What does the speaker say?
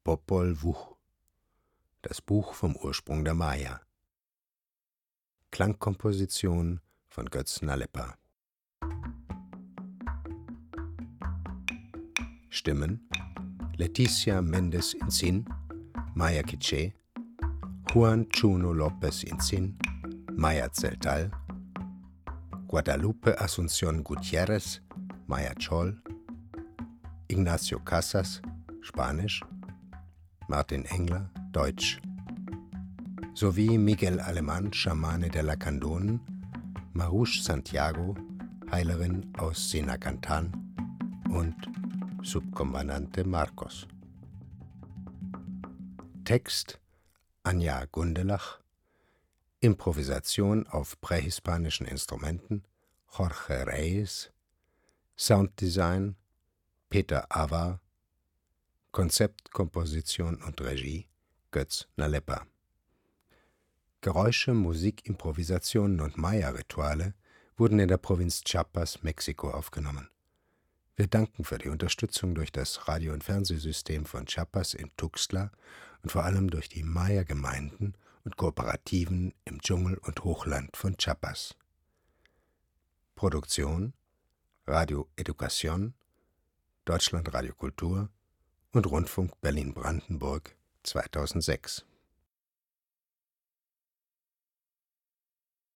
Popol Vuh, das Buch vom Ursprung der Maya. Klangkomposition von Götz Nalepa. Stimmen: Leticia Méndez Incin, Maya Quiché, Juan Chuno López Incin, Maya Tzeltal, Guadalupe Asunción Gutiérrez, Maya Chol, Ignacio Casas, Spanisch, Martin Engler, Deutsch, sowie Miguel Alemán, Schamane der Lacandonen, Marush Santiago, Heilerin aus Sinacantan und Subkommandante Marcos. Text: Anja Gundelach. Improvisation auf prähispanischen Instrumenten Jorge Reyes. Sounddesign Peter Avar. Konzept, Komposition und Regie Götz Nalepa. Geräusche, Musik, Improvisationen und Maya-Rituale wurden in der Provinz Chiapas, Mexiko aufgenommen. Wir danken für die Unterstützung durch das Radio- und Fernsehsystem von Chiapas in Tuxtla und vor allem durch die Maya-Gemeinden und Kooperativen im Dschungel- und Hochland von Chiapas. Produktion Radio Educación, Deutschland Radio Kultur und Rundfunk Berlin-Brandenburg 2006.